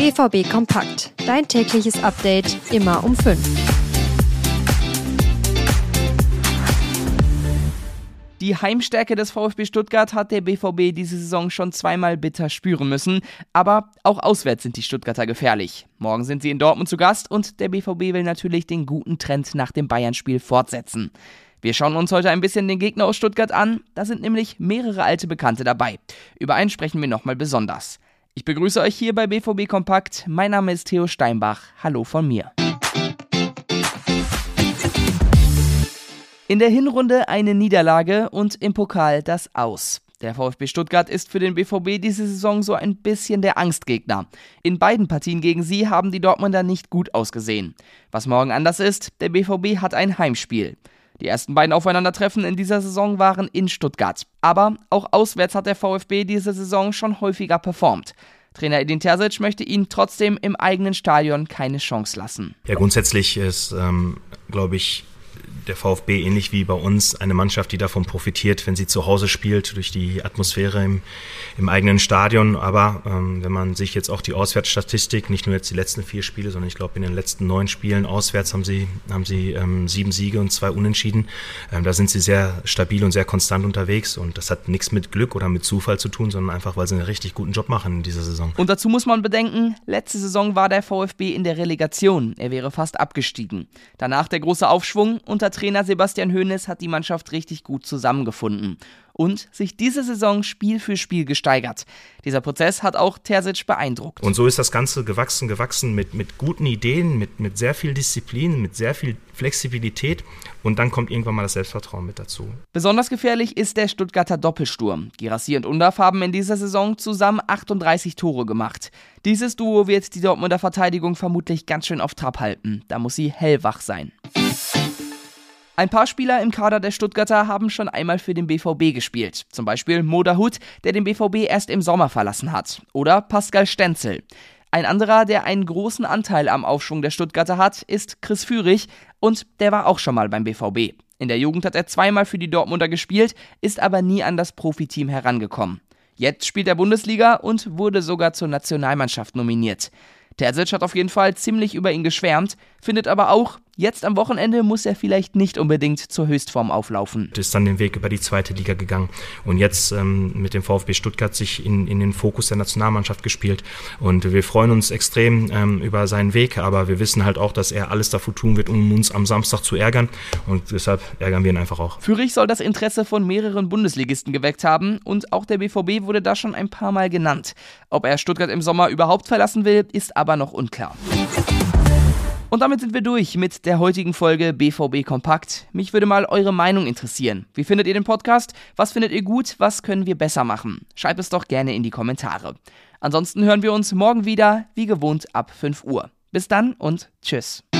BVB Kompakt. Dein tägliches Update immer um 5. Die Heimstärke des VfB Stuttgart hat der BVB diese Saison schon zweimal bitter spüren müssen, aber auch auswärts sind die Stuttgarter gefährlich. Morgen sind sie in Dortmund zu Gast und der BVB will natürlich den guten Trend nach dem Bayern-Spiel fortsetzen. Wir schauen uns heute ein bisschen den Gegner aus Stuttgart an, da sind nämlich mehrere alte Bekannte dabei. Über einen sprechen wir nochmal besonders. Ich begrüße euch hier bei BVB Kompakt, mein Name ist Theo Steinbach, hallo von mir. In der Hinrunde eine Niederlage und im Pokal das Aus. Der VfB Stuttgart ist für den BVB diese Saison so ein bisschen der Angstgegner. In beiden Partien gegen sie haben die Dortmunder nicht gut ausgesehen. Was morgen anders ist, der BVB hat ein Heimspiel. Die ersten beiden Aufeinandertreffen in dieser Saison waren in Stuttgart. Aber auch auswärts hat der VfB diese Saison schon häufiger performt. Trainer Edin Terzic möchte ihnen trotzdem im eigenen Stadion keine Chance lassen. Ja, grundsätzlich ist, glaube ich, der VfB ähnlich wie bei uns eine Mannschaft, die davon profitiert, wenn sie zu Hause spielt, durch die Atmosphäre im eigenen Stadion. Aber wenn man sich jetzt auch die Auswärtsstatistik, nicht nur jetzt die letzten 4 Spiele, sondern ich glaube in den letzten 9 Spielen auswärts haben sie 7 Siege und 2 Unentschieden. Da sind sie sehr stabil und sehr konstant unterwegs und das hat nichts mit Glück oder mit Zufall zu tun, sondern einfach, weil sie einen richtig guten Job machen in dieser Saison. Und dazu muss man bedenken, letzte Saison war der VfB in der Relegation. Er wäre fast abgestiegen. Danach der große Aufschwung. Unter Trainer Sebastian Hoeneß hat die Mannschaft richtig gut zusammengefunden und sich diese Saison Spiel für Spiel gesteigert. Dieser Prozess hat auch Terzic beeindruckt. Und so ist das Ganze gewachsen mit guten Ideen, mit sehr viel Disziplin, mit sehr viel Flexibilität und dann kommt irgendwann mal das Selbstvertrauen mit dazu. Besonders gefährlich ist der Stuttgarter Doppelsturm. Guirassy und Undav haben in dieser Saison zusammen 38 Tore gemacht. Dieses Duo wird die Dortmunder Verteidigung vermutlich ganz schön auf Trab halten. Da muss sie hellwach sein. Ein paar Spieler im Kader der Stuttgarter haben schon einmal für den BVB gespielt. Zum Beispiel Mo Dahoud, der den BVB erst im Sommer verlassen hat. Oder Pascal Stenzel. Ein anderer, der einen großen Anteil am Aufschwung der Stuttgarter hat, ist Chris Führig und der war auch schon mal beim BVB. In der Jugend hat er zweimal für die Dortmunder gespielt, ist aber nie an das Profiteam herangekommen. Jetzt spielt er Bundesliga und wurde sogar zur Nationalmannschaft nominiert. Terzic hat auf jeden Fall ziemlich über ihn geschwärmt, findet aber auch, jetzt am Wochenende muss er vielleicht nicht unbedingt zur Höchstform auflaufen. Ist dann den Weg über die 2. Liga gegangen und jetzt mit dem VfB Stuttgart sich in den Fokus der Nationalmannschaft gespielt und wir freuen uns extrem über seinen Weg, aber wir wissen halt auch, dass er alles dafür tun wird, um uns am Samstag zu ärgern und deshalb ärgern wir ihn einfach auch. Führig soll das Interesse von mehreren Bundesligisten geweckt haben und auch der BVB wurde da schon ein paar Mal genannt. Ob er Stuttgart im Sommer überhaupt verlassen will, ist aber noch unklar. Und damit sind wir durch mit der heutigen Folge BVB Kompakt. Mich würde mal eure Meinung interessieren. Wie findet ihr den Podcast? Was findet ihr gut? Was können wir besser machen? Schreibt es doch gerne in die Kommentare. Ansonsten hören wir uns morgen wieder, wie gewohnt, ab 5 Uhr. Bis dann und tschüss.